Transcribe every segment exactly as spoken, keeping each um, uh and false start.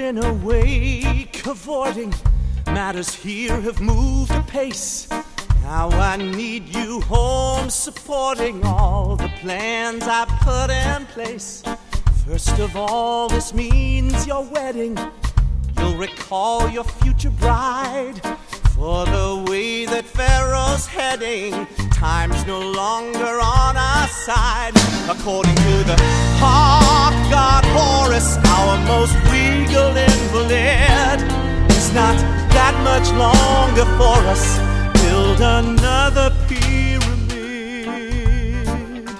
been away cavorting. Matters here have moved apace. Now I need you home supporting all the plans I put in place. First of all, this means your wedding. You'll recall your future bride. For the way that Pharaoh's heading, time's no longer on our side. According to the hawk god Horus, our most regal invalid, it's not that much longer for us. Build another pyramid.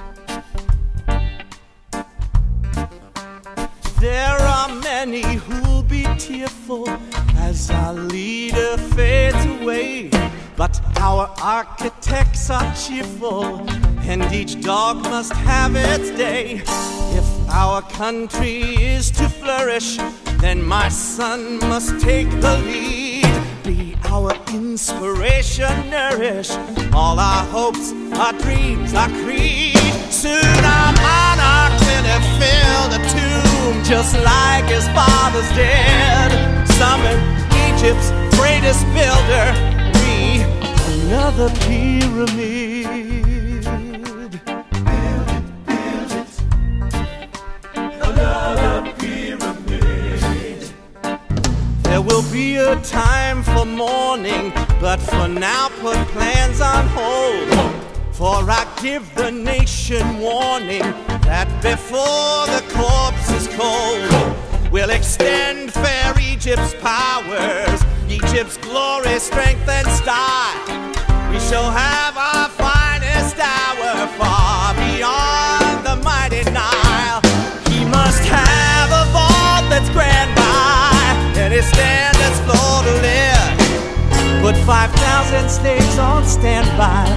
There are many who'll be tearful as our leader fades away, but our architects are cheerful, and each dog must have its day. If our country is to flourish, then my son must take the lead. Be our inspiration, nourish all our hopes, our dreams, our creed. Soon our monarch will fill the tomb just like his fathers did. Summon Egypt's greatest builder, we another pyramid. Build it, build it, another pyramid. There will be a time for mourning, but for now put plans on hold. For I give the nation warning that before the corpse is cold, we'll extend fair Egypt's powers, Egypt's glory, strength, and style. We shall have our finest hour far beyond the mighty Nile. He must have a vault that's grand by any standards floor to live. Put five thousand slaves on standby.